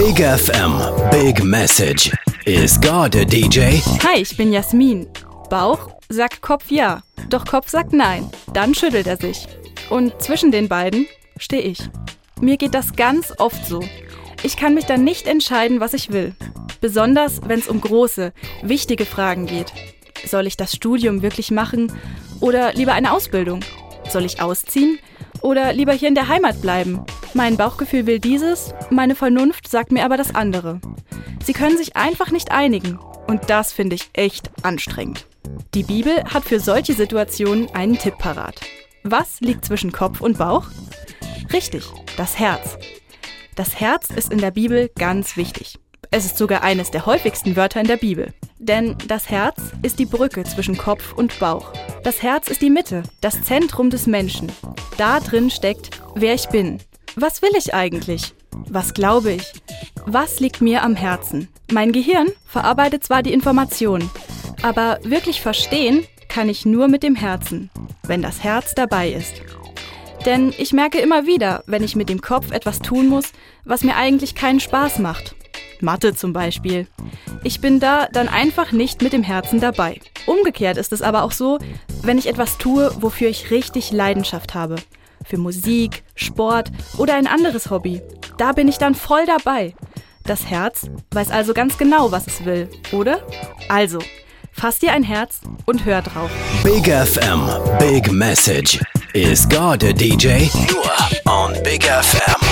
Big FM, Big Message. Is God a DJ? Hi, ich bin Jasmin. Bauch sagt Kopf ja, doch Kopf sagt nein. Dann schüttelt er sich. Und zwischen den beiden stehe ich. Mir geht das ganz oft so. Ich kann mich dann nicht entscheiden, was ich will. Besonders, wenn es um große, wichtige Fragen geht. Soll ich das Studium wirklich machen oder lieber eine Ausbildung? Soll ich ausziehen oder lieber hier in der Heimat bleiben? Mein Bauchgefühl will dieses, meine Vernunft sagt mir aber das andere. Sie können sich einfach nicht einigen und das finde ich echt anstrengend. Die Bibel hat für solche Situationen einen Tipp parat. Was liegt zwischen Kopf und Bauch? Richtig, das Herz. Das Herz ist in der Bibel ganz wichtig. Es ist sogar eines der häufigsten Wörter in der Bibel. Denn das Herz ist die Brücke zwischen Kopf und Bauch. Das Herz ist die Mitte, das Zentrum des Menschen. Da drin steckt, wer ich bin. Was will ich eigentlich? Was glaube ich? Was liegt mir am Herzen? Mein Gehirn verarbeitet zwar die Informationen, aber wirklich verstehen kann ich nur mit dem Herzen, wenn das Herz dabei ist. Denn ich merke immer wieder, wenn ich mit dem Kopf etwas tun muss, was mir eigentlich keinen Spaß macht. Mathe zum Beispiel. Ich bin da dann einfach nicht mit dem Herzen dabei. Umgekehrt ist es aber auch so, wenn ich etwas tue, wofür ich richtig Leidenschaft habe. Für Musik, Sport oder ein anderes Hobby. Da bin ich dann voll dabei. Das Herz weiß also ganz genau, was es will, oder? Also, fasst dir ein Herz und hör drauf. Big FM, Big Message. Is God a DJ? Nur on Big FM.